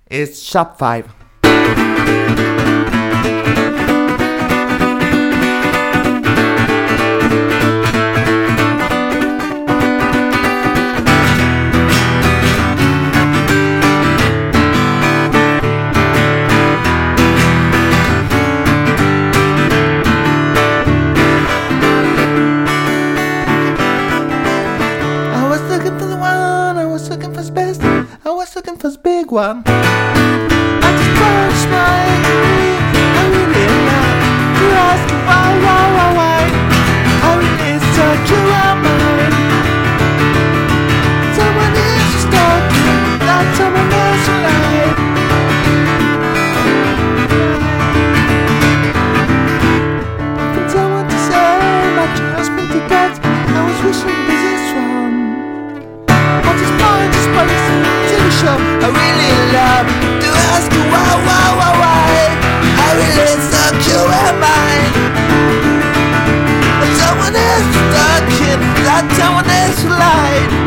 It's Shop 5. Looking for the big one. I just want to smile. I really love to ask you why. I really stuck you on mine. Someone is just talking, not someone else alive. Nothing someone to say about your husband to get. I was wishing this one. I just want to space. Show. I really love to ask you why. I really stuck you in mine. But someone else stuck in that someone else lied.